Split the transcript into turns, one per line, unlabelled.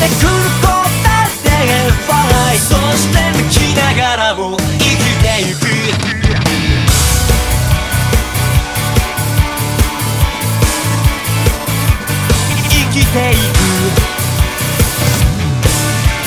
くる答えでそして泣きながらも生きてゆく生きてゆく